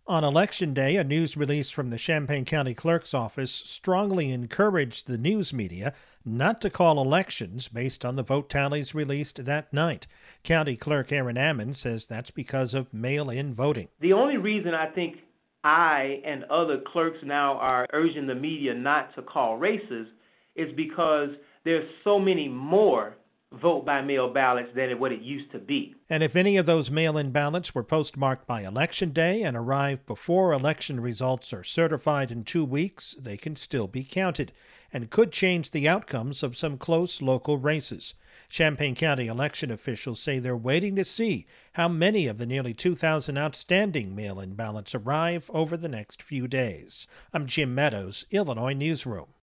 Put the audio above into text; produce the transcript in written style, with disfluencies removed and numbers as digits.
On Election Day, a news release from the Champaign County Clerk's office strongly encouraged the news media not to call elections based on the vote tallies released that night. County Clerk Aaron Ammon says that's because of mail-in voting. The only reason I think I and other clerks now are urging the media not to call races is because there's so many more vote by mail ballots than what it used to be. And if any of those mail-in ballots were postmarked by Election Day and arrive before election results are certified in 2 weeks, they can still be counted and could change the outcomes of some close local races. Champaign County election officials say they're waiting to see how many of the nearly 2,000 outstanding mail-in ballots arrive over the next few days. I'm Jim Meadows, Illinois Newsroom.